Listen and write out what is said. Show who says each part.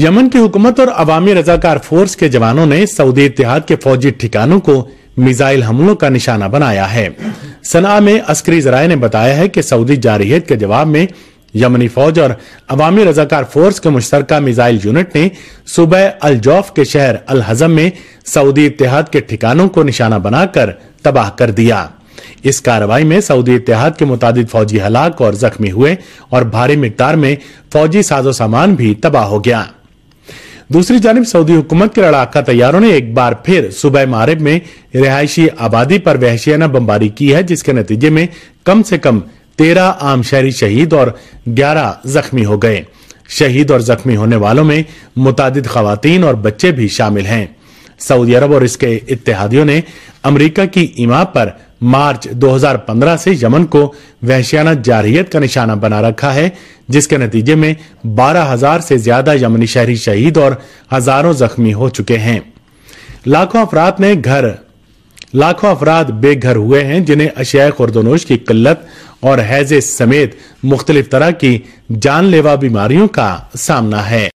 Speaker 1: Yemen की हुकूमत और अवामी रजाकार फोर्स के जवानों ने सऊदी इत्तेहाद के फौजी ठिकानों को मिसाइल हमलों का निशाना बनाया है। सना में अस्करी जराये ने बताया है कि सऊदी जारहियत के जवाब में यमनी फौज और अवामी रजाकार फोर्स के मुश्तरका मिसाइल यूनिट ने सुबह अल जौफ के शहर अल हजम में सऊदी इत्तेहाद के ठिकानों को निशाना बनाकर तबाह कर दिया। इस कार्रवाई में सऊदी इत्तेहाद के मुतादिद फौजी हलाक और जख्मी हुए और भारी मिकदार में फौजी साजो सामान भी तबाह हो गया। दूसरी जानिब सऊदी हुकूमत के लड़ाका तैयारों ने एक बार फिर सुबह मारिब में रिहायशी आबादी पर वहशियाना बमबारी की है, जिसके नतीजे में कम से कम 13 आम शहरी शहीद और 11 जख्मी हो गए। शहीद और जख्मी होने वालों में मुतादिद खवातीन और बच्चे भी शामिल हैं। सऊदी अरब और इसके इत्तेहादियों ने अमेरिका की इमा पर मार्च 2015 से यमन को वहशियाना जारहियत का निशाना बना रखा है, जिसके नतीजे में 12,000 से ज्यादा यमनी शहरी शहीद और हजारों जख्मी हो चुके हैं। लाखों अफराद बेघर हुए हैं, जिन्हें अशिया खुर्दनोश की किल्लत और हैजे समेत मुख्तलिफ तरह की जानलेवा बीमारियों का सामना है।